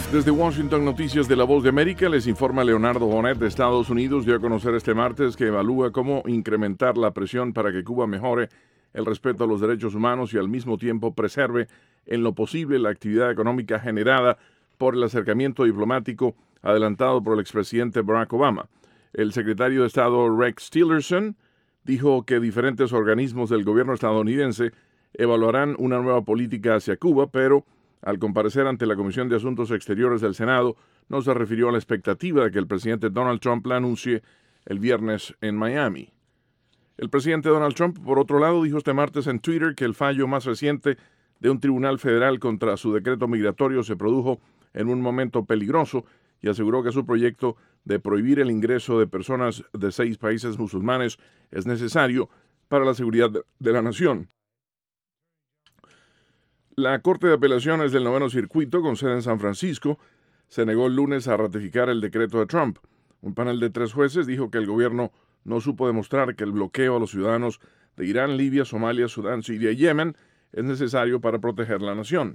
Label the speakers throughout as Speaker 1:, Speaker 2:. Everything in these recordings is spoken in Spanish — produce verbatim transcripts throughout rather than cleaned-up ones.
Speaker 1: Desde Washington, Noticias de la Voz de América, les informa Leonardo Bonet de Estados Unidos. Dio a conocer este martes que evalúa cómo incrementar la presión para que Cuba mejore el respeto a los derechos humanos y al mismo tiempo preserve en lo posible la actividad económica generada por el acercamiento diplomático adelantado por el expresidente Barack Obama. El secretario de Estado Rex Tillerson dijo que diferentes organismos del gobierno estadounidense evaluarán una nueva política hacia Cuba, pero al comparecer ante la Comisión de Asuntos Exteriores del Senado, no se refirió a la expectativa de que el presidente Donald Trump la anuncie el viernes en Miami. El presidente Donald Trump, por otro lado, dijo este martes en Twitter que el fallo más reciente de un tribunal federal contra su decreto migratorio se produjo en un momento peligroso y aseguró que su proyecto de prohibir el ingreso de personas de seis países musulmanes es necesario para la seguridad de la nación. La Corte de Apelaciones del Noveno Circuito, con sede en San Francisco, se negó el lunes a ratificar el decreto de Trump. Un panel de tres jueces dijo que el gobierno no supo demostrar que el bloqueo a los ciudadanos de Irán, Libia, Somalia, Sudán, Siria y Yemen es necesario para proteger la nación.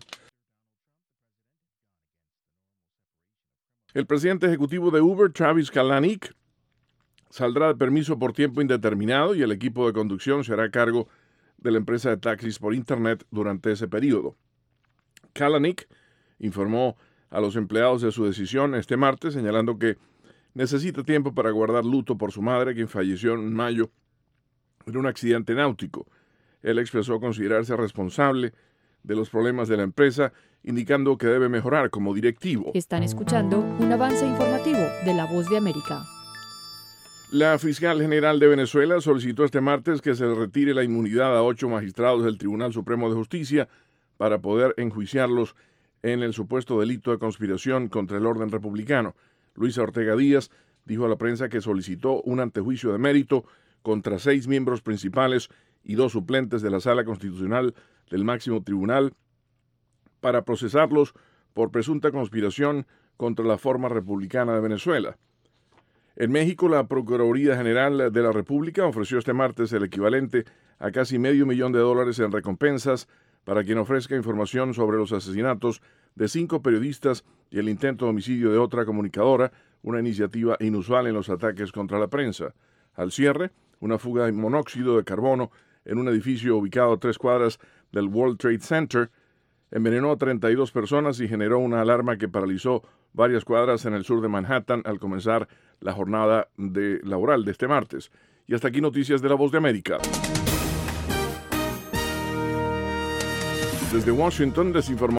Speaker 1: El presidente ejecutivo de Uber, Travis Kalanick, saldrá de permiso por tiempo indeterminado y el equipo de conducción se hará cargo de la empresa de taxis por Internet durante ese periodo. Kalanick informó a los empleados de su decisión este martes, señalando que necesita tiempo para guardar luto por su madre, quien falleció en mayo en un accidente náutico. Él expresó considerarse responsable de los problemas de la empresa, indicando que debe mejorar como directivo.
Speaker 2: Están escuchando un avance informativo de La Voz de América.
Speaker 1: La fiscal general de Venezuela solicitó este martes que se le retire la inmunidad a ocho magistrados del Tribunal Supremo de Justicia para poder enjuiciarlos en el supuesto delito de conspiración contra el orden republicano. Luisa Ortega Díaz dijo a la prensa que solicitó un antejuicio de mérito contra seis miembros principales y dos suplentes de la Sala Constitucional del Máximo Tribunal para procesarlos por presunta conspiración contra la forma republicana de Venezuela. En México, la Procuraduría General de la República ofreció este martes el equivalente a casi medio millón de dólares en recompensas para quien ofrezca información sobre los asesinatos de cinco periodistas y el intento de homicidio de otra comunicadora, una iniciativa inusual en los ataques contra la prensa. Al cierre, una fuga de monóxido de carbono en un edificio ubicado a tres cuadras del World Trade Center envenenó a treinta y dos personas y generó una alarma que paralizó varias cuadras en el sur de Manhattan al comenzar la jornada de laboral de este martes. Y hasta aquí Noticias de la Voz de América. Desde Washington, desinformó